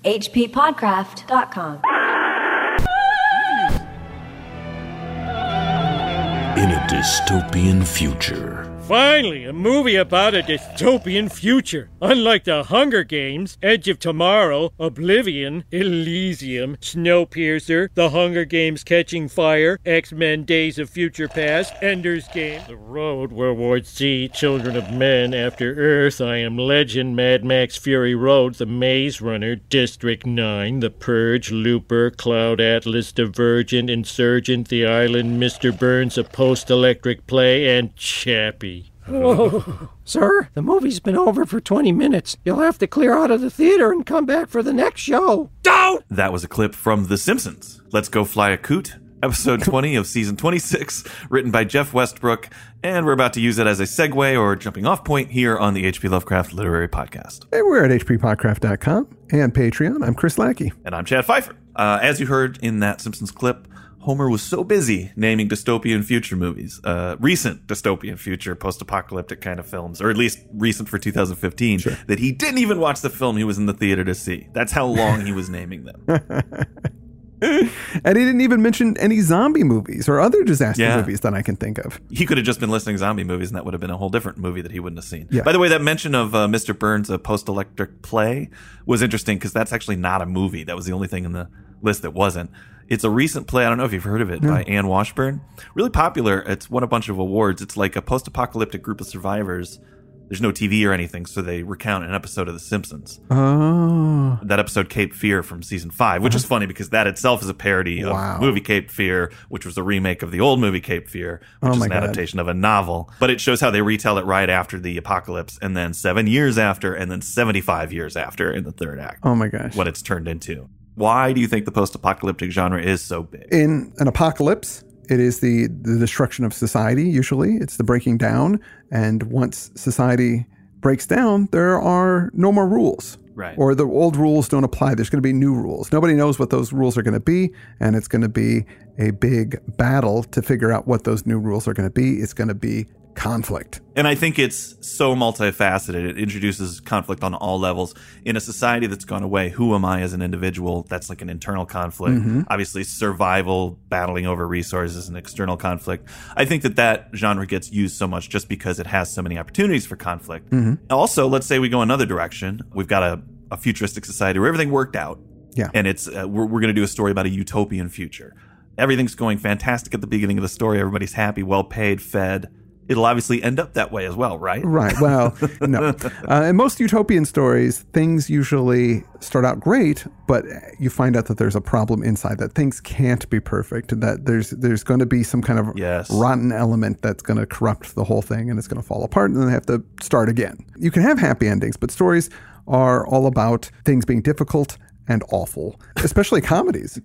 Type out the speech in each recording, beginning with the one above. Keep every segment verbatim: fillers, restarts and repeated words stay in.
H P Podcraft dot com. In a dystopian future. Finally, a movie about a dystopian future. Unlike The Hunger Games, Edge of Tomorrow, Oblivion, Elysium, Snowpiercer, The Hunger Games Catching Fire, X-Men Days of Future Past, Ender's Game, The Road, World War Z, Children of Men, After Earth, I Am Legend, Mad Max Fury Road, The Maze Runner, District nine, The Purge, Looper, Cloud Atlas, Divergent, Insurgent, The Island, Mister Burns, A Post-Electric Play, and Chappie. Whoa. Sir, the movie's been over for twenty minutes. You'll have to clear out of the theater and come back for the next show. Don't! That was a clip from The Simpsons. Let's Go Fly a Coot, episode twenty of season twenty-six, written by Jeff Westbrook, and we're about to use it as a segue or jumping off point here on the H P Lovecraft Literary Podcast. Hey, we're at H P Podcraft dot com and Patreon. I'm Chris Lackey. And I'm Chad Pfeiffer. Uh, as you heard in that Simpsons clip, Homer was so busy naming dystopian future movies, uh, recent dystopian future, post-apocalyptic kind of films, or at least recent for two thousand fifteen, sure, that he didn't even watch the film he was in the theater to see. That's how long he was naming them. And he didn't even mention any zombie movies or other disaster yeah. movies that I can think of. He could have just been listing zombie movies, and that would have been a whole different movie that he wouldn't have seen. Yeah. By the way, that mention of uh, Mister Burns' A Post-Electric Play was interesting because that's actually not a movie. That was the only thing in the list that wasn't. It's a recent play. I don't know if you've heard of it, no. by Anne Washburn. Really popular. It's won a bunch of awards. It's like a post-apocalyptic group of survivors. There's no T V or anything, so they recount an episode of The Simpsons. Oh. That episode, Cape Fear, from season five, which is funny because that itself is a parody wow. of movie Cape Fear, which was a remake of the old movie Cape Fear, which oh is an God. adaptation of a novel. But it shows how they retell it right after the apocalypse, and then seven years after, and then seventy-five years after in the third act. Oh my gosh. What it's turned into. Why do you think the post-apocalyptic genre is so big? In an apocalypse, it is the, the destruction of society, usually. It's the breaking down. And once society breaks down, there are no more rules. Right. Or the old rules don't apply. There's going to be new rules. Nobody knows what those rules are going to be. And it's going to be a big battle to figure out what those new rules are going to be. It's going to be conflict. And I think it's so multifaceted. It introduces conflict on all levels. In a society that's gone away, who am I as an individual? That's like an internal conflict. Mm-hmm. Obviously, survival, battling over resources, and external conflict. I think that that genre gets used so much just because it has so many opportunities for conflict. Mm-hmm. Also, let's say we go another direction. We've got a, a futuristic society where everything worked out. Yeah. And it's uh, we're, we're going to do a story about a utopian future. Everything's going fantastic at the beginning of the story. Everybody's happy, well paid, fed. It'll obviously end up that way as well, right? Right. Well, no. Uh, in most utopian stories, things usually start out great, but you find out that there's a problem inside, that things can't be perfect, that there's there's going to be some kind of yes. rotten element that's going to corrupt the whole thing, and it's going to fall apart, and then they have to start again. You can have happy endings, but stories are all about things being difficult and awful, especially comedies.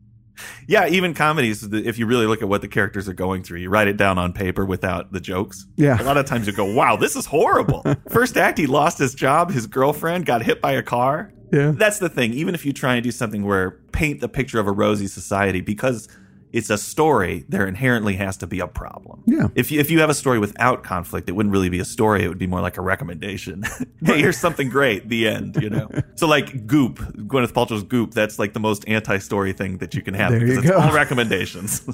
Yeah, even comedies, if you really look at what the characters are going through, you write it down on paper without the jokes. Yeah. A lot of times you go, wow, this is horrible. First act, he lost his job. His girlfriend got hit by a car. Yeah. That's the thing. Even if you try and do something where paint the picture of a rosy society, because it's a story, there inherently has to be a problem. Yeah. If you, if you have a story without conflict, it wouldn't really be a story. It would be more like a recommendation. Hey, here's something great. The end, you know? So like Goop, Gwyneth Paltrow's Goop, that's like the most anti-story thing that you can have. There because you it's go. all recommendations.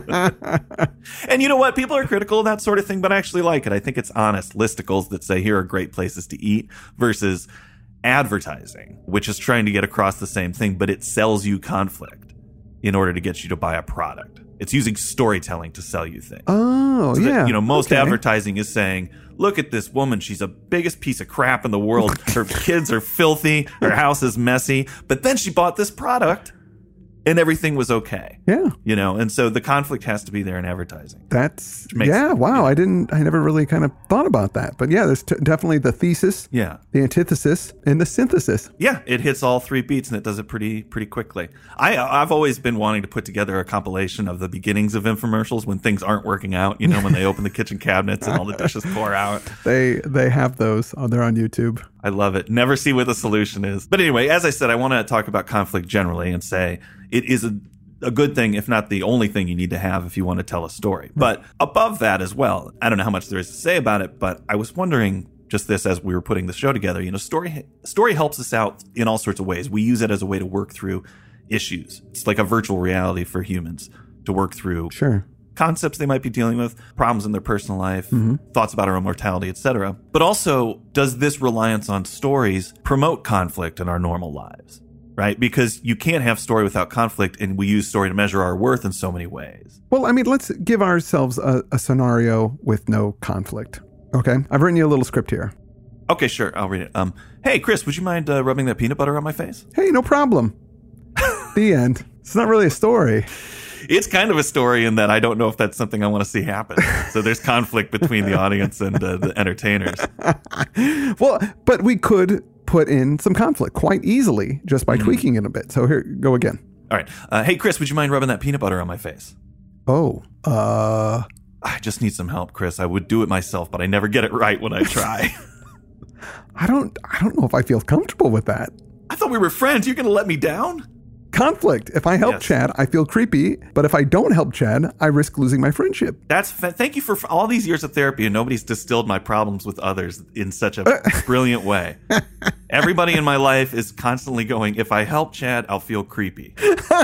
And you know what? People are critical of that sort of thing, but I actually like it. I think it's honest. Listicles that say, here are great places to eat versus advertising, which is trying to get across the same thing, but it sells you conflict in order to get you to buy a product. It's using storytelling to sell you things. Oh, so that, yeah. You know, most okay. advertising is saying, look at this woman. She's the biggest piece of crap in the world. Her kids are filthy. Her house is messy. But then she bought this product and everything was okay. Yeah. You know, and so the conflict has to be there in advertising. That's, makes yeah, sense. wow. Yeah. I didn't, I never really kind of thought about that. But yeah, there's t- definitely the thesis, Yeah. the antithesis, and the synthesis. Yeah, it hits all three beats and it does it pretty pretty quickly. I, I've always been wanting to put together a compilation of the beginnings of infomercials when things aren't working out, you know, when they open the kitchen cabinets and all the dishes pour out. They they have those. Oh, they're on YouTube. I love it. Never see what the solution is. But anyway, as I said, I want to talk about conflict generally and say it is a a good thing, if not the only thing you need to have if you want to tell a story. But above that as well, I don't know how much there is to say about it, but I was wondering, just this as we were putting the show together. You know, story story helps us out in all sorts of ways. We use it as a way to work through issues. It's like a virtual reality for humans to work through Sure. concepts they might be dealing with, problems in their personal life, Mm-hmm. thoughts about our own mortality, et cetera. But also, does this reliance on stories promote conflict in our normal lives? Right? Because you can't have story without conflict, and we use story to measure our worth in so many ways. Well, I mean, let's give ourselves a, a scenario with no conflict. Okay? I've written you a little script here. Okay, sure. I'll read it. Um, hey, Chris, would you mind uh, rubbing that peanut butter on my face? Hey, no problem. The end. It's not really a story. It's kind of a story in that I don't know if that's something I want to see happen. So there's conflict between the audience and uh, the entertainers. Well, but we could put in some conflict quite easily just by mm. tweaking it a bit. So here, go again. All right. Uh, hey, Chris, would you mind rubbing that peanut butter on my face? Oh, uh... I just need some help, Chris. I would do it myself, but I never get it right when I try. I don't I don't know if I feel comfortable with that. I thought we were friends. You're going to let me down? Conflict. If I help Yes. Chad, I feel creepy. But if I don't help Chad, I risk losing my friendship. That's fa- thank you for f- all these years of therapy, and nobody's distilled my problems with others in such a brilliant way. Everybody in my life is constantly going, if I help Chad, I'll feel creepy.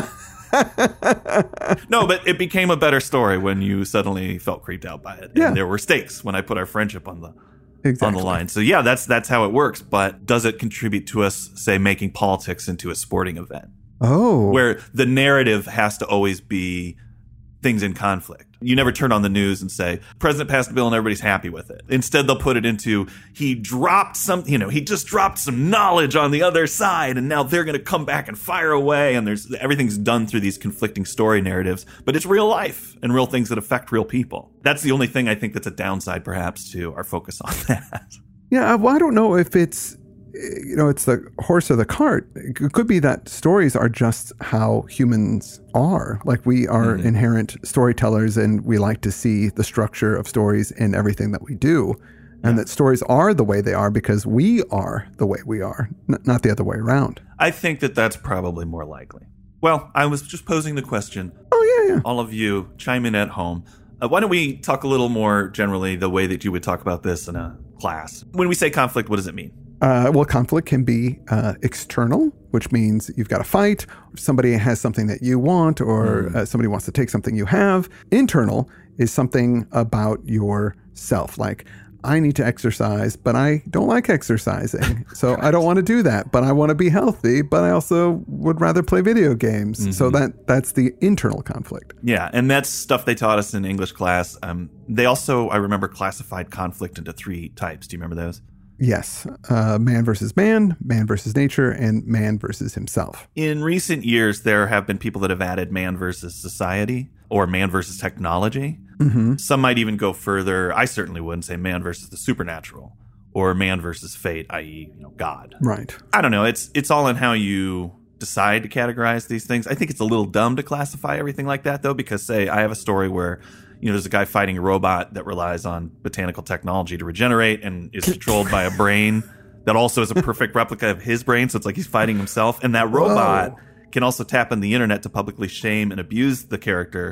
No, but it became a better story when you suddenly felt creeped out by it. Yeah. And there were stakes when I put our friendship on the Exactly. on the line. So yeah, that's that's how it works. But does it contribute to us, say, making politics into a sporting event? Oh. Where the narrative has to always be things in conflict. You never turn on the news and say, President passed a bill and everybody's happy with it. Instead, they'll put it into, he dropped some, you know, he just dropped some knowledge on the other side and now they're going to come back and fire away. And there's, everything's done through these conflicting story narratives, but it's real life and real things that affect real people. That's the only thing I think that's a downside perhaps to our focus on that. Yeah, well, I don't know if it's, you know, it's the horse or the cart. It could be that stories are just how humans are. Like we are mm-hmm. inherent storytellers and we like to see the structure of stories in everything that we do. And yeah. that stories are the way they are because we are the way we are, n- not the other way around. I think that that's probably more likely. Well, I was just posing the question. Oh, yeah, yeah. All of you chime in at home. Uh, why don't we talk a little more generally the way that you would talk about this in a class? When we say conflict, what does it mean? Uh, well, conflict can be uh, external, which means you've got a fight, or somebody has something that you want, or mm. uh, somebody wants to take something you have. Internal is something about yourself, like, I need to exercise, but I don't like exercising, so I don't want to do that, but I want to be healthy, but I also would rather play video games. Mm-hmm. So that that's the internal conflict. Yeah, and that's stuff they taught us in English class. Um, they also, I remember, classified conflict into three types. Do you remember those? Yes. Uh, man versus man, man versus nature, and man versus himself. In recent years, there have been people that have added man versus society or man versus technology. Mm-hmm. Some might even go further. I certainly wouldn't say man versus the supernatural or man versus fate, that is, you know, God. Right. I don't know. It's it's all in how you decide to categorize these things. I think it's a little dumb to classify everything like that, though, because, say, I have a story where, you know, there's a guy fighting a robot that relies on botanical technology to regenerate and is controlled by a brain that also is a perfect replica of his brain. So it's like he's fighting himself. And that robot Whoa. can also tap in the internet to publicly shame and abuse the character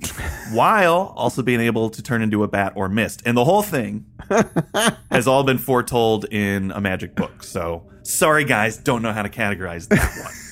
while also being able to turn into a bat or mist. And the whole thing has all been foretold in a magic book. So sorry, guys, don't know how to categorize that one.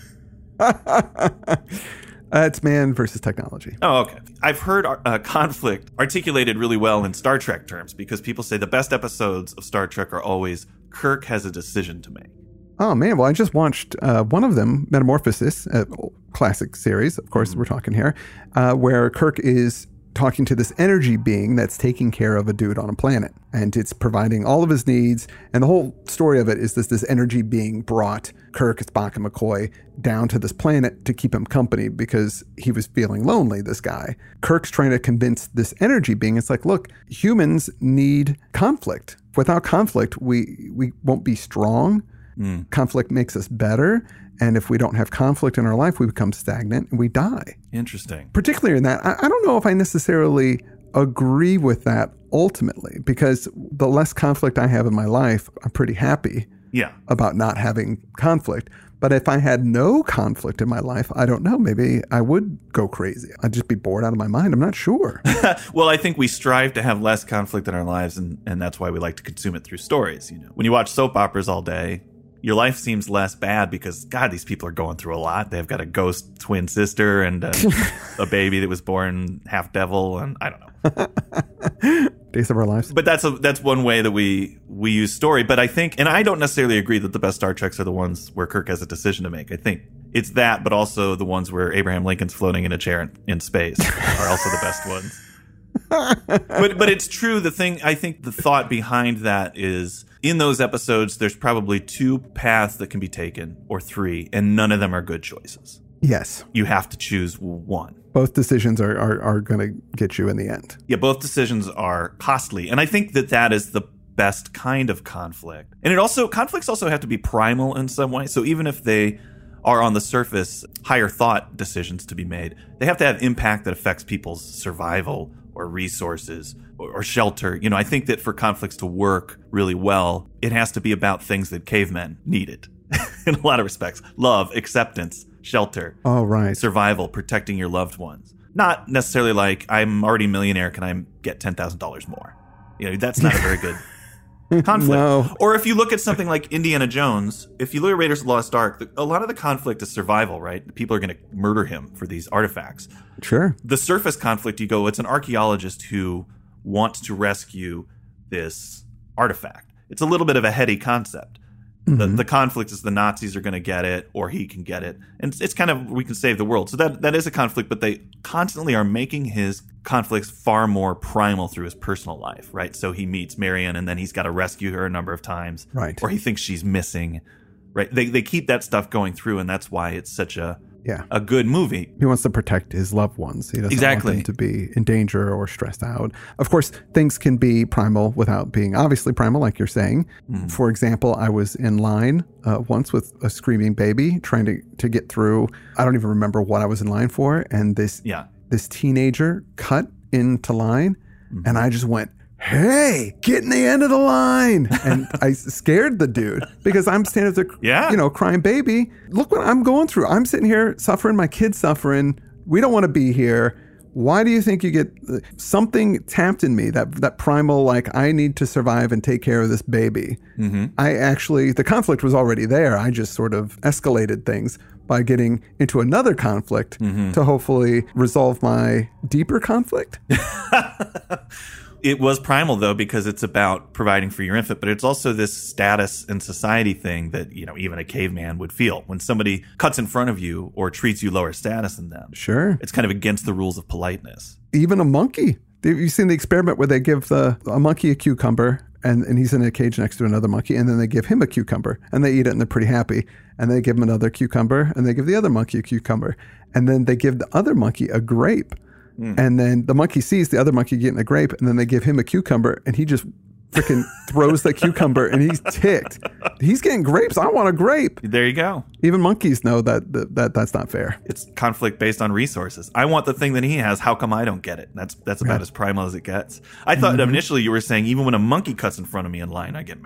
Uh, it's man versus technology. Oh, okay. I've heard uh, conflict articulated really well in Star Trek terms because people say the best episodes of Star Trek are always Kirk has a decision to make. Oh, man. Well, I just watched uh, one of them, Metamorphosis, a classic series, of course, mm-hmm. we're talking here, uh, where Kirk is talking to this energy being that's taking care of a dude on a planet. And it's providing all of his needs. And the whole story of it is this, this energy being brought Kirk, Spock, and McCoy down to this planet to keep him company because he was feeling lonely, this guy. Kirk's trying to convince this energy being, it's like, look, humans need conflict. Without conflict, we, we won't be strong. Mm. Conflict makes us better. And if we don't have conflict in our life, we become stagnant and we die. Interesting. Particularly in that, I, I don't know if I necessarily agree with that ultimately, because the less conflict I have in my life, I'm pretty happy yeah. about not having conflict. But if I had no conflict in my life, I don't know. Maybe I would go crazy. I'd just be bored out of my mind. I'm not sure. Well, I think we strive to have less conflict in our lives, and, and that's why we like to consume it through stories. You know, when you watch soap operas all day, your life seems less bad because, God, these people are going through a lot. They've got a ghost twin sister and a, a baby that was born half devil, and I don't know. Days of our lives. But that's a, that's one way that we we use story. But I think, and I don't necessarily agree that the best Star Treks are the ones where Kirk has a decision to make. I think it's that, but also the ones where Abraham Lincoln's floating in a chair in, in space are also the best ones. but but it's true. The thing, I think the thought behind that is, in those episodes, there's probably two paths that can be taken, or three, and none of them are good choices. Yes. You have to choose one. Both decisions are, are, are going to get you in the end. Yeah, both decisions are costly. And I think that that is the best kind of conflict. And it also, conflicts also have to be primal in some way. So even if they are on the surface higher thought decisions to be made, they have to have impact that affects people's survival or resources or, or shelter. You know, I think that for conflicts to work really well, it has to be about things that cavemen needed in a lot of respects. Love, acceptance, shelter, oh, right. survival, protecting your loved ones. Not necessarily like, I'm already a millionaire, can I get ten thousand dollars more? You know, that's not a very good conflict. No. Or if you look at something like Indiana Jones, if you look at Raiders of the Lost Ark, the, a lot of the conflict is survival, right? People are going to murder him for these artifacts. Sure. The surface conflict, you go, it's an archaeologist who wants to rescue this artifact. It's a little bit of a heady concept. Mm-hmm. The, the conflict is the Nazis are going to get it, or he can get it. And it's, it's kind of, we can save the world. So that that is a conflict, but they constantly are making his conflicts far more primal through his personal life, right? So he meets Marion, and then he's got to rescue her a number of times. Right. Or he thinks she's missing, right? They they keep that stuff going through, and that's why it's such a yeah. a good movie. He wants to protect his loved ones. He doesn't exactly. want them to be in danger or stressed out. Of course, things can be primal without being obviously primal, like you're saying. Mm. For example, I was in line uh, once with a screaming baby trying to, to get through. I don't even remember what I was in line for. And this, yeah. this teenager cut into line, mm-hmm. and I just went, hey, get in the end of the line. And I scared the dude because I'm standing there, yeah. you know, crying baby. Look what I'm going through. I'm sitting here suffering. My kid's suffering. We don't want to be here. Why do you think you get something tapped in me, that that primal, like, I need to survive and take care of this baby? Mm-hmm. I actually, the conflict was already there. I just sort of escalated things by getting into another conflict mm-hmm. to hopefully resolve my deeper conflict. It was primal, though, because it's about providing for your infant, but it's also this status and society thing that, you know, even a caveman would feel. When somebody cuts in front of you or treats you lower status than them, sure, it's kind of against the rules of politeness. Even a monkey. Have you seen the experiment where they give the a monkey a cucumber, and, and he's in a cage next to another monkey, and then they give him a cucumber, and they eat it, and they're pretty happy. And they give him another cucumber, and they give the other monkey a cucumber. And then they give the other monkey a grape. Mm. And then the monkey sees the other monkey getting a grape, and then they give him a cucumber, and he just freaking throws the cucumber, and he's ticked. He's getting grapes. I want a grape. There you go. Even monkeys know that that, that that's not fair. It's conflict based on resources. I want the thing that he has. How come I don't get it? That's that's about yeah. as primal as it gets. I thought mm-hmm. initially you were saying even when a monkey cuts in front of me in line, I get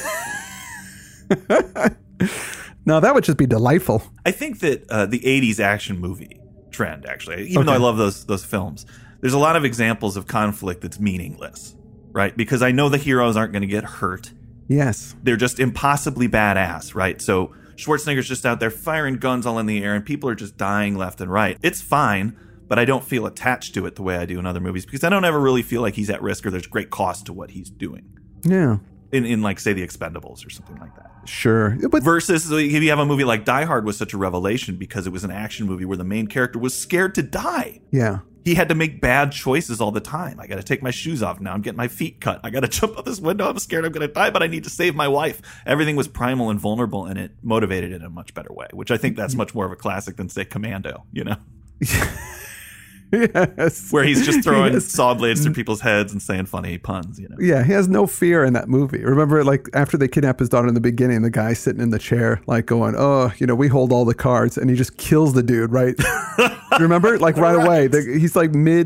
mad. No, that would just be delightful. I think that uh, the eighties action movie trend, actually, even okay. though I love those those films, there's a lot of examples of conflict that's meaningless, right? Because I know the heroes aren't going to get hurt. Yes. They're just impossibly badass, right? So Schwarzenegger's just out there firing guns all in the air, and people are just dying left and right. It's fine, but I don't feel attached to it the way I do in other movies, because I don't ever really feel like he's at risk or there's great cost to what he's doing. Yeah. In, in like, say, The Expendables or something like that. Sure. But versus if you have a movie like Die Hard was such a revelation because it was an action movie where the main character was scared to die. Yeah. He had to make bad choices all the time. I got to take my shoes off now. I'm getting my feet cut. I got to jump out this window. I'm scared I'm going to die, but I need to save my wife. Everything was primal and vulnerable, and it motivated it in a much better way, which I think that's much more of a classic than, say, Commando, you know? Yes. Where he's just throwing yes. saw blades through people's heads and saying funny puns, you know? Yeah, he has no fear in that movie. Remember, like, after they kidnap his daughter in the beginning, the guy sitting in the chair, like, going, oh, you know, we hold all the cards, and he just kills the dude, right? Remember? Like, right, right. away. The, he's, like, mid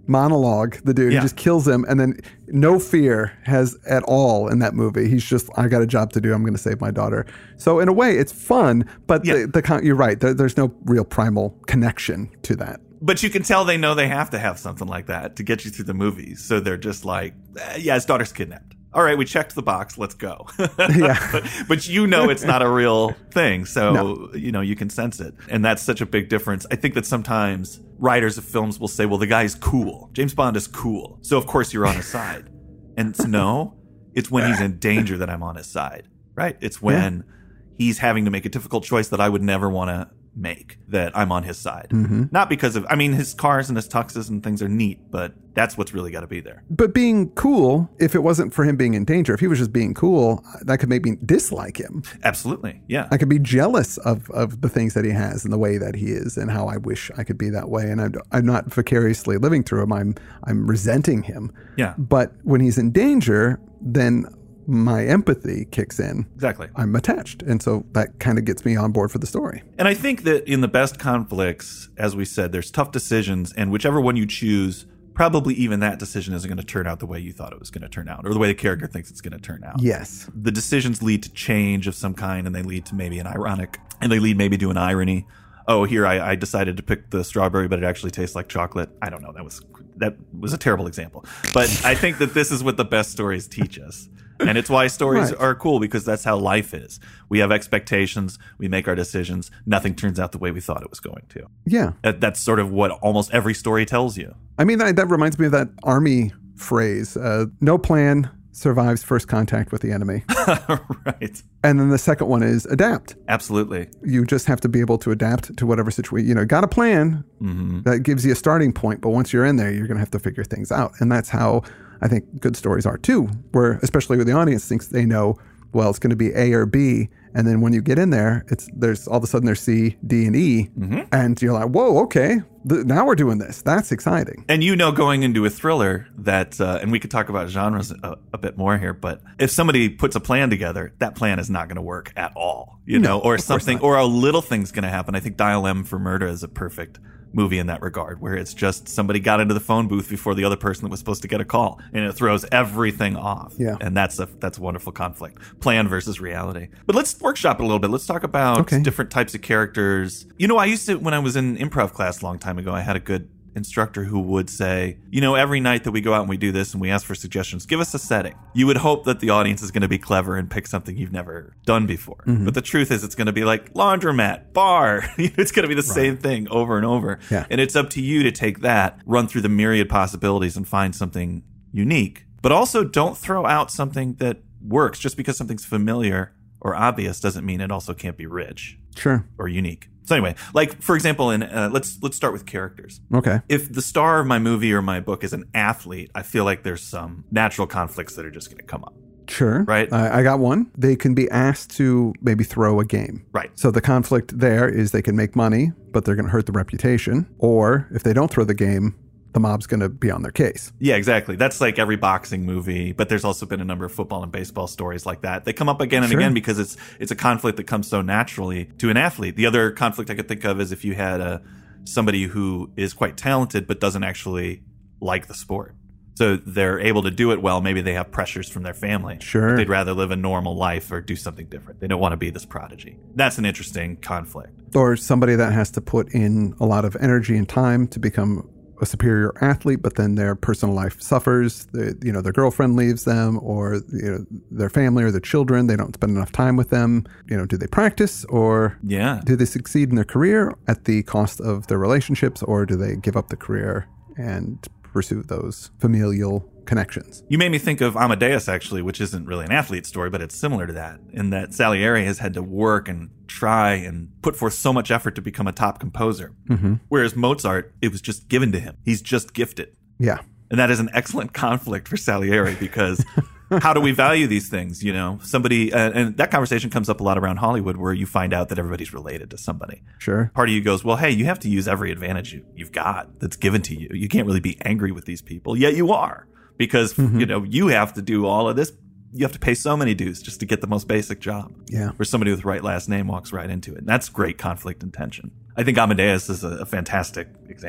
monologue, the dude. Yeah. He just kills him, and then no fear has at all in that movie. He's just, I got a job to do. I'm going to save my daughter. So in a way, it's fun, but Yeah. the, the con- you're right. There, there's no real primal connection to that. But you can tell they know they have to have something like that to get you through the movies. So they're just like, eh, yeah, his daughter's kidnapped. All right, we checked the box. Let's go. Yeah. but, but you know it's not a real thing. So, No. you know, you can sense it. And that's such a big difference. I think that sometimes writers of films will say, well, the guy's cool. James Bond is cool. So, of course, you're on his side. And it's no, it's when he's in danger that I'm on his side, right? It's when yeah. he's having to make a difficult choice that I would never want to make, that I'm on his side. Mm-hmm. Not because of, I mean, his cars and his tuxes and things are neat, but that's what's really got to be there. But being cool, if it wasn't for him being in danger, if he was just being cool, that could make me dislike him. Absolutely. Yeah. I could be jealous of, of the things that he has and the way that he is and how I wish I could be that way. And I'm, I'm not vicariously living through him. I'm, I'm resenting him. Yeah. But when he's in danger, then my empathy kicks in. Exactly. I'm attached. And so that kind of gets me on board for the story. And I think that in the best conflicts, as we said, there's tough decisions, and whichever one you choose, probably even that decision isn't going to turn out the way you thought it was going to turn out, or the way the character thinks it's going to turn out. Yes. The decisions lead to change of some kind, and they lead to maybe an ironic, and they lead maybe to an irony. Oh, here I, I decided to pick the strawberry, but it actually tastes like chocolate. I don't know. That was that was a terrible example. But I think that this is what the best stories teach us. And it's why stories right. are cool, because that's how life is. We have expectations. We make our decisions. Nothing turns out the way we thought it was going to. Yeah. That, that's sort of what almost every story tells you. I mean, that, that reminds me of that army phrase, uh, no plan survives first contact with the enemy. Right. And then the second one is adapt. Absolutely. You just have to be able to adapt to whatever situation. You know, got a plan mm-hmm. that gives you a starting point, but once you're in there, you're going to have to figure things out. And that's how I think good stories are too, where especially with the audience thinks they know, well, it's going to be A or B. And then when you get in there, it's there's all of a sudden there's C, D, and E. Mm-hmm. And you're like, whoa, okay, th- now we're doing this. That's exciting. And you know, going into a thriller that, uh, and we could talk about genres a, a bit more here, but if somebody puts a plan together, that plan is not going to work at all, you no, know, or something, or a little thing's going to happen. I think Dial M for Murder is a perfect movie in that regard, where it's just somebody got into the phone booth before the other person that was supposed to get a call, and it throws everything off. Yeah. And that's a that's a wonderful conflict. Plan versus reality. But let's workshop it a little bit. Let's talk about okay. different types of characters. You know, I used to, when I was in improv class a long time ago, I had a good instructor who would say, you know, every night that we go out and we do this and we ask for suggestions, give us a setting. You would hope that the audience is going to be clever and pick something you've never done before. Mm-hmm. But the truth is, it's going to be like laundromat, bar. It's going to be the right. same thing over and over. Yeah. And it's up to you to take that, run through the myriad possibilities and find something unique. But also don't throw out something that works. Just because something's familiar or obvious doesn't mean it also can't be rich. Sure. Or unique. So anyway, like for example, in uh, let's let's start with characters. Okay. If the star of my movie or my book is an athlete, I feel like there's some natural conflicts that are just going to come up. Sure. Right. I, I got one. They can be asked to maybe throw a game. Right. So the conflict there is they can make money, but they're going to hurt the reputation. Or if they don't throw the game, the mob's going to be on their case. Yeah, exactly. That's like every boxing movie, but there's also been a number of football and baseball stories like that. They come up again and sure. again because it's it's a conflict that comes so naturally to an athlete. The other conflict I could think of is if you had a somebody who is quite talented but doesn't actually like the sport. So they're able to do it well. Maybe they have pressures from their family. Sure. But they'd rather live a normal life or do something different. They don't want to be this prodigy. That's an interesting conflict. Or somebody that has to put in a lot of energy and time to become a superior athlete, but then their personal life suffers. The, you know, their girlfriend leaves them, or you know, their family or their children. They don't spend enough time with them. You know, do they practice, or yeah. do they succeed in their career at the cost of their relationships, or do they give up the career and pursue those familial connections? You made me think of Amadeus, actually, which isn't really an athlete story, but it's similar to that, in that Salieri has had to work and try and put forth so much effort to become a top composer. Mm-hmm. Whereas Mozart, it was just given to him. He's just gifted. Yeah. And that is an excellent conflict for Salieri, because how do we value these things? You know, somebody, uh, and that conversation comes up a lot around Hollywood, where you find out that everybody's related to somebody. Sure. Part of you goes, well, hey, you have to use every advantage you, you've got that's given to you. You can't really be angry with these people. Yet you are, because, mm-hmm. you know, you have to do all of this. You have to pay so many dues just to get the most basic job. Yeah. Where somebody with the right last name walks right into it. And that's great conflict and tension. I think Amadeus is a, a fantastic example of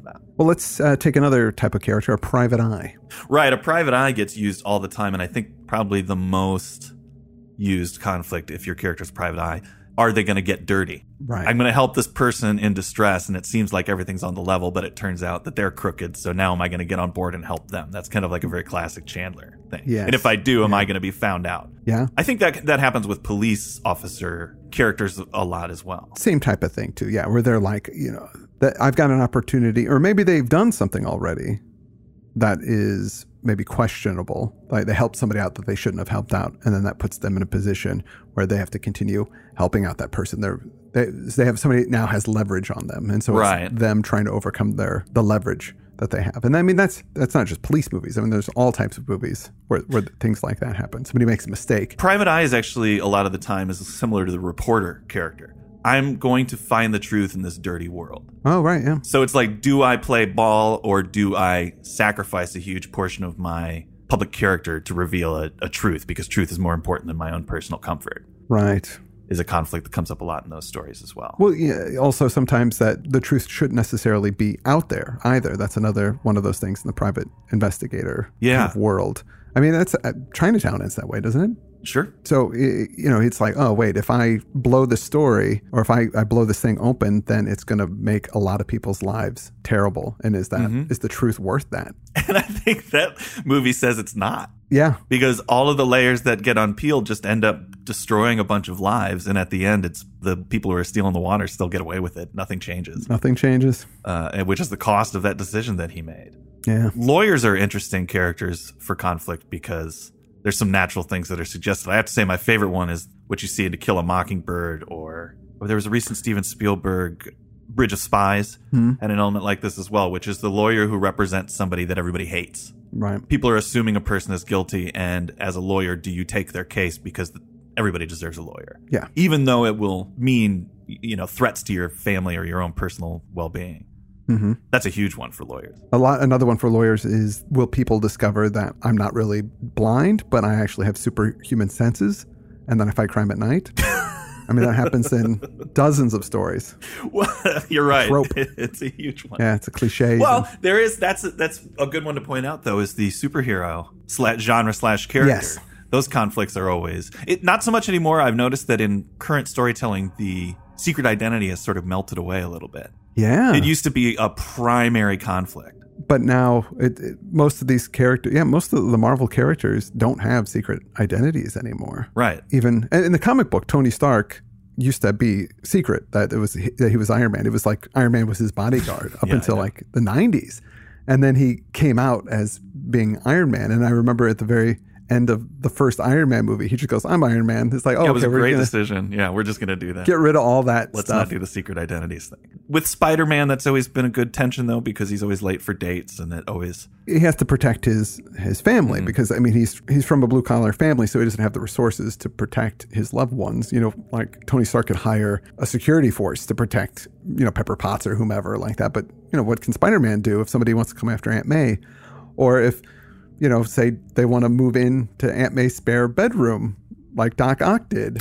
that. Well, let's uh, take another type of character, a private eye. Right, a private eye gets used all the time, and I think probably the most used conflict, if your character's private eye, are they going to get dirty? Right. I'm going to help this person in distress, and it seems like everything's on the level, but it turns out that they're crooked, so now am I going to get on board and help them? That's kind of like a very classic Chandler thing. Yes. And if I do, am Yeah. I going to be found out? Yeah. I think that that happens with police officer characters a lot as well. Same type of thing, too. Yeah, where they're like, you know, that I've got an opportunity, or maybe they've done something already that is maybe questionable. Like they helped somebody out that they shouldn't have helped out, and then that puts them in a position where they have to continue helping out that person. They're, they they have somebody now has leverage on them, and so Right. it's them trying to overcome their the leverage that they have. And I mean that's that's not just police movies. I mean there's all types of movies where where things like that happen. Somebody makes a mistake. Private eye is actually a lot of the time is similar to the reporter character. I'm going to find the truth in this dirty world. Oh right, yeah. So it's like, do I play ball or do I sacrifice a huge portion of my public character to reveal a, a truth? Because truth is more important than my own personal comfort. Right. Is a conflict that comes up a lot in those stories as well. Well, yeah, also sometimes that the truth shouldn't necessarily be out there either. That's another one of those things in the private investigator Yeah. kind of world. I mean, that's uh, Chinatown is that way, doesn't it? Sure. So, i- you know, it's like, oh, wait, if I blow the story or if I, I blow this thing open, then it's going to make a lot of people's lives terrible. And is that Mm-hmm. is the truth worth that? And I think that movie says it's not. Yeah. Because all of the layers that get unpeeled just end up destroying a bunch of lives. And at the end, it's the people who are stealing the water still get away with it. Nothing changes, Nothing changes. uh, and which is the cost of that decision that he made. Yeah. Lawyers are interesting characters for conflict because there's some natural things that are suggested. I have to say my favorite one is what you see in To Kill a Mockingbird, or, or there was a recent Steven Spielberg Bridge of Spies had an element like this as well, which is the lawyer who represents somebody that everybody hates. Right. People are assuming a person is guilty, and as a lawyer, do you take their case because everybody deserves a lawyer? Yeah. Even though it will mean, you know, threats to your family or your own personal well-being. Mm-hmm. That's a huge one for lawyers. A lot. Another one for lawyers is, will people discover that I'm not really blind, but I actually have superhuman senses, and then I fight crime at night? I mean, that happens in dozens of stories. Well, you're right. Trope. It's a huge one. Yeah, it's a cliche. Well, there is. That's a, that's a good one to point out, though, is the superhero slash genre slash character. Yes. Those conflicts are always it. Not so much anymore. I've noticed that in current storytelling, the secret identity has sort of melted away a little bit. Yeah. It used to be a primary conflict. But now, it, it, most of these characters, yeah, most of the Marvel characters don't have secret identities anymore. Right. Even and in the comic book, Tony Stark used to be secret that it was that he was Iron Man. It was like Iron Man was his bodyguard up Yeah, until I know. like the nineties, and then he came out as being Iron Man. And I remember at the very end of the first Iron Man movie, he just goes, "I'm Iron Man." It's like, oh, Yeah, it was okay, a we're great gonna decision. Yeah, we're just going to do that. get rid of all that Let's stuff. not do the secret identities thing. With Spider-Man, that's always been a good tension, though, because he's always late for dates, and it always... He has to protect his his family Mm-hmm. because I mean he's he's from a blue collar family, so he doesn't have the resources to protect his loved ones. You know, like Tony Stark could hire a security force to protect, you know, Pepper Potts or whomever like that. But you know, what can Spider-Man do if somebody wants to come after Aunt May, or if you know, say they want to move in to Aunt May's spare bedroom like Doc Ock did?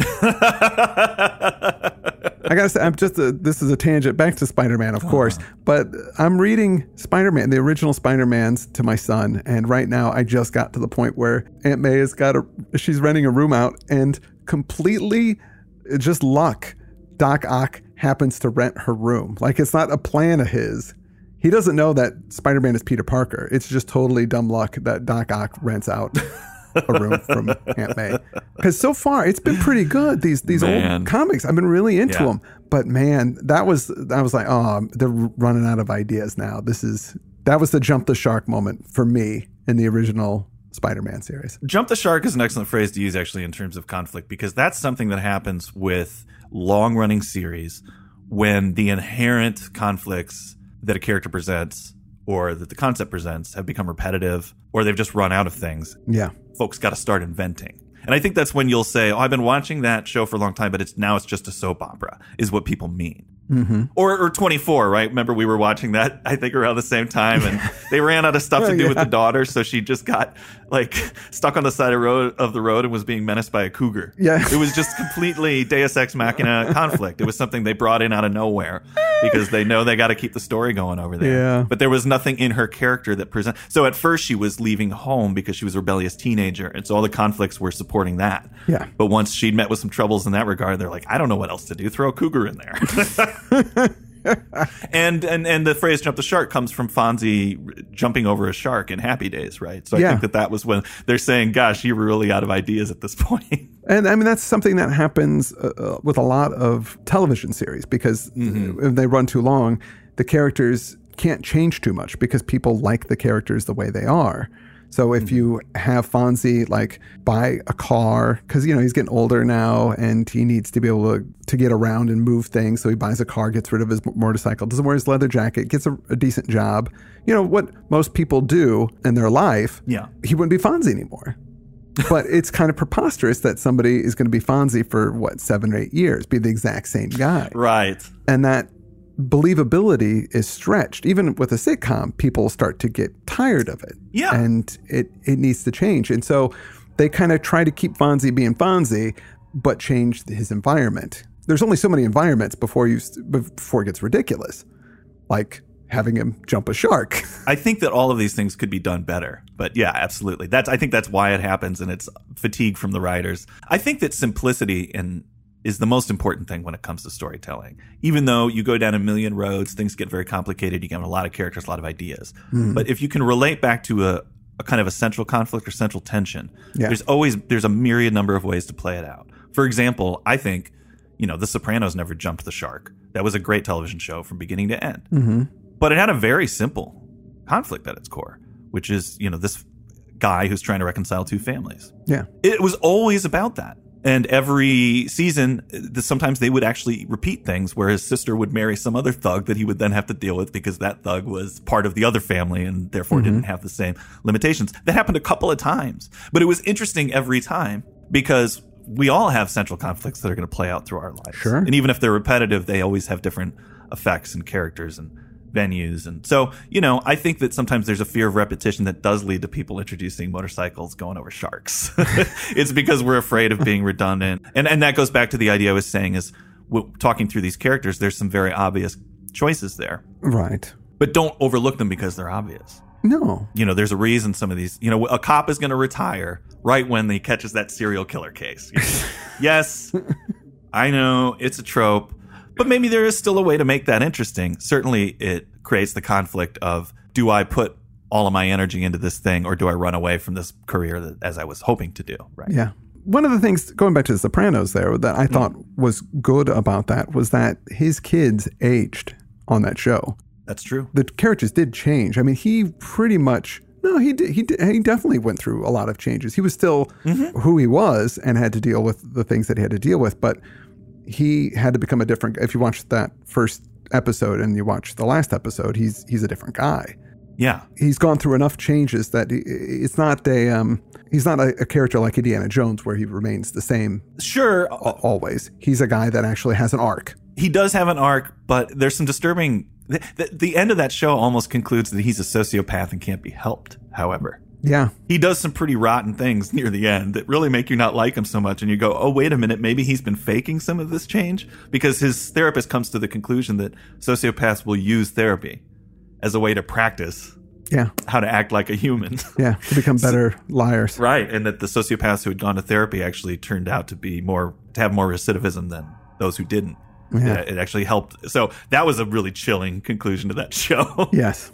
I gotta say, I'm just a, this is a tangent back to Spider-Man, of course, but I'm reading Spider-Man, the original Spider-Mans, to my son, and right now I just got to the point where Aunt May has got a, she's renting a room out, and completely, just luck, Doc Ock happens to rent her room. Like it's not a plan of his. He doesn't know that Spider-Man is Peter Parker. It's just totally dumb luck that Doc Ock rents out a room from Aunt May. Because so far it's been pretty good. These these Man. old comics, I've been really into Yeah. them. But man, that was I was like, oh, they're running out of ideas now. This is that was the jump the shark moment for me in the original Spider-Man series. Jump the shark is an excellent phrase to use, actually, in terms of conflict, because that's something that happens with long-running series when the inherent conflicts that a character presents or that the concept presents have become repetitive, or they've just run out of things. Yeah. Folks got to start inventing. And I think that's when you'll say, oh, I've been watching that show for a long time, but it's now it's just a soap opera, is what people mean. Mm-hmm. Or, or twenty-four, right? Remember, we were watching that, I think, around the same time, and they ran out of stuff to do yeah. with the daughter, so she just got, like, stuck on the side of, road, of the road and was being menaced by a cougar. Yeah. It was just completely Deus Ex Machina conflict. It was something they brought in out of nowhere because they know they got to keep the story going over there. Yeah. But there was nothing in her character that present. So at first, she was leaving home because she was a rebellious teenager, and so all the conflicts were supporting that. Yeah. But once she'd met with some troubles in that regard, they're like, I don't know what else to do. Throw a cougar in there. and, and and the phrase "jump the shark" comes from Fonzie jumping over a shark in Happy Days, right? So I Yeah. think that that was when they're saying, "Gosh, you were really out of ideas at this point." And I mean, that's something that happens uh, with a lot of television series because Mm-hmm. if they run too long, the characters can't change too much because people like the characters the way they are. So if Mm-hmm. you have Fonzie like buy a car, because, you know, he's getting older now and he needs to be able to, to get around and move things. So he buys a car, gets rid of his motorcycle, doesn't wear his leather jacket, gets a, a decent job. You know, what most people do in their life, Yeah. he wouldn't be Fonzie anymore. But it's kind of preposterous that somebody is going to be Fonzie for, what, seven or eight years, be the exact same guy. Right. And that believability is stretched. Even with a sitcom, people start to get tired of it. Yeah. And it, it needs to change. And so they kind of try to keep Fonzie being Fonzie, but change his environment. There's only so many environments before you before it gets ridiculous. Like having him jump a shark. I think that all of these things could be done better. But yeah, absolutely. That's I think that's why it happens, and it's fatigue from the writers. I think that simplicity in is the most important thing when it comes to storytelling. Even though you go down a million roads, things get very complicated. You get a lot of characters, a lot of ideas. Mm. But if you can relate back to a, a kind of a central conflict or central tension, Yeah. there's always there's a myriad number of ways to play it out. For example, I think, you know, The Sopranos never jumped the shark. That was a great television show from beginning to end. Mm-hmm. But it had a very simple conflict at its core, which is, you know, this guy who's trying to reconcile two families. Yeah. It was always about that. And every season, sometimes they would actually repeat things where his sister would marry some other thug that he would then have to deal with because that thug was part of the other family and therefore Mm-hmm. didn't have the same limitations. That happened a couple of times, but it was interesting every time because we all have central conflicts that are going to play out through our lives. Sure. And even if they're repetitive, they always have different effects and characters and venues. And so, you know, I think that sometimes there's a fear of repetition that does lead to people introducing motorcycles going over sharks. It's because we're afraid of being redundant. And and that goes back to the idea I was saying is w- talking through these characters, there's some very obvious choices there. Right. But don't overlook them because they're obvious. No. You know, there's a reason some of these, you know, a cop is going to retire right when he catches that serial killer case. Yes, I know it's a trope. But maybe there is still a way to make that interesting. Certainly, it creates the conflict of, do I put all of my energy into this thing or do I run away from this career that, as I was hoping to do? Right. Yeah. One of the things, going back to The Sopranos there, that I thought was good about that was that his kids aged on that show. That's true. The characters did change. I mean, he pretty much, no, he did, he did, he definitely went through a lot of changes. He was still Mm-hmm. who he was and had to deal with the things that he had to deal with, but he had to become a different. If you watch that first episode and you watch the last episode, he's he's a different guy. Yeah. He's gone through enough changes that he, it's not a um, he's not a, a character like Indiana Jones where he remains the same Sure. a- always. He's a guy that actually has an arc. He does have an arc, but there's some disturbing. The, the, the end of that show almost concludes that he's a sociopath and can't be helped, however. Yeah, He does some pretty rotten things near the end that really make you not like him so much. And you go, oh, wait a minute, maybe he's been faking some of this change? Because his therapist comes to the conclusion that sociopaths will use therapy as a way to practice yeah, how to act like a human. yeah. To become better liars. Right. And that the sociopaths who had gone to therapy actually turned out to be more, to have more recidivism than those who didn't. Yeah. It, it actually helped. So that was a really chilling conclusion to that show. Yes.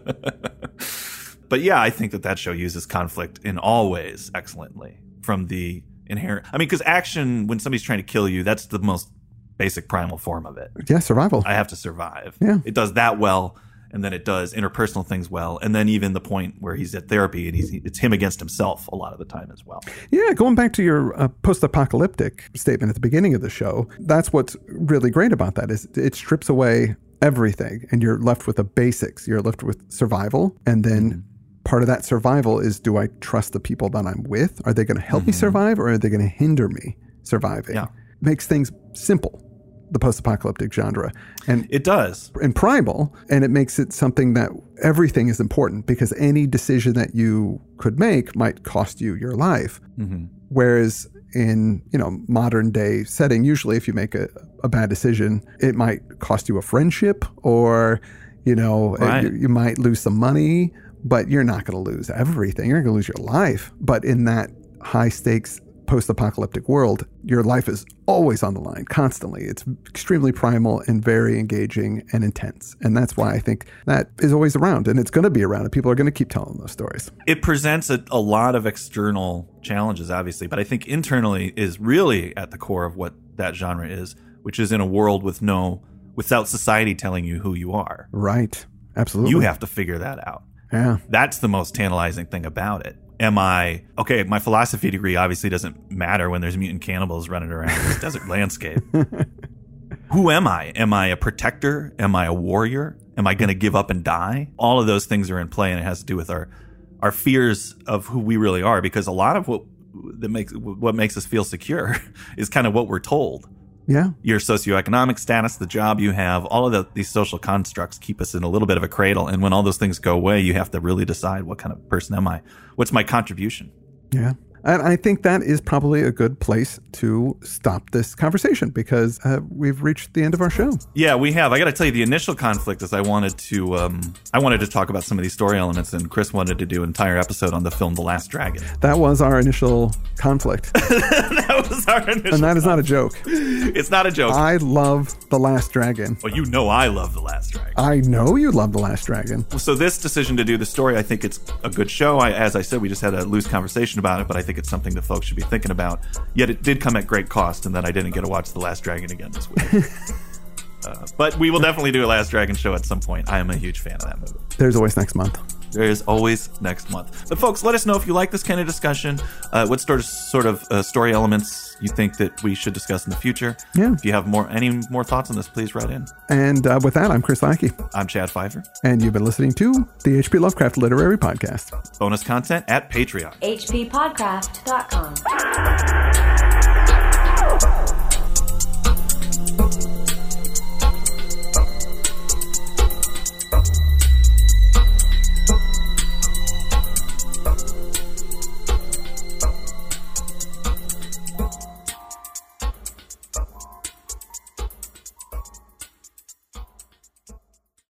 But yeah, I think that that show uses conflict in all ways excellently from the inherent. I mean, because action, when somebody's trying to kill you, that's the most basic primal form of it. Yeah. Survival. I have to survive. Yeah. It does that well. And then it does interpersonal things well. And then even the point where he's at therapy and he's, it's him against himself a lot of the time as well. Yeah, going back to your uh, post-apocalyptic statement at the beginning of the show, that's what's really great about that is it strips away everything and you're left with the basics. You're left with survival. And then Mm-hmm. part of that survival is, do I trust the people that I'm with? Are they going to help Mm-hmm. me survive or are they going to hinder me surviving? Yeah. Makes things simple. the post-apocalyptic genre. And It does. in Primal, and it makes it something that everything is important because any decision that you could make might cost you your life. Mm-hmm. Whereas in, you know, modern day setting, usually if you make a, a bad decision, it might cost you a friendship or, you know, Right. you, you might lose some money, but you're not going to lose everything. You're going to lose your life. But in that high stakes post-apocalyptic world, your life is always on the line, constantly. It's extremely primal and very engaging and intense. And that's why I think that is always around, and it's going to be around, and people are going to keep telling those stories. It presents a, a lot of external challenges, obviously, but I think internally is really at the core of what that genre is, which is in a world with no, without society telling you who you are. Right. Absolutely. You have to figure that out. Yeah. That's the most tantalizing thing about it. Am I, okay, my philosophy degree obviously doesn't matter when there's mutant cannibals running around in this desert landscape. Who am I? Am I a protector? Am I a warrior? Am I going to give up and die? All of those things are in play, and it has to do with our our fears of who we really are, because a lot of what that makes what makes us feel secure is kind of what we're told. Yeah. Your socioeconomic status, the job you have, all of the, these social constructs keep us in a little bit of a cradle. And when all those things go away, you have to really decide, what kind of person am I? What's my contribution? Yeah. And I think that is probably a good place to stop this conversation because uh, we've reached the end of our show. Yeah, we have. I got to tell you, the initial conflict is I wanted to um, I wanted to talk about some of these story elements, and Chris wanted to do an entire episode on the film The Last Dragon. That was our initial conflict. That was our initial. And that is not a joke. It's not a joke. I love The Last Dragon. Well, you know I love The Last Dragon. I know you love The Last Dragon. So this decision to do the story, I think it's a good show. I, as I said, we just had a loose conversation about it, but I think it's something that folks should be thinking about. Yet it did come at great cost, and that I didn't get to watch The Last Dragon again this week. uh, but we will definitely do a Last Dragon show at some point. I am a huge fan of that movie. There's always next month. There is always next month. But folks, let us know if you like this kind of discussion. Uh, what sort of sort of uh, story elements you think that we should discuss in the future? Yeah. If you have more any more thoughts on this, please write in. And uh, with that, I'm Chris Lackey. I'm Chad Pfeiffer. And you've been listening to the H P Lovecraft Literary Podcast. Bonus content at Patreon. H P Podcraft dot com.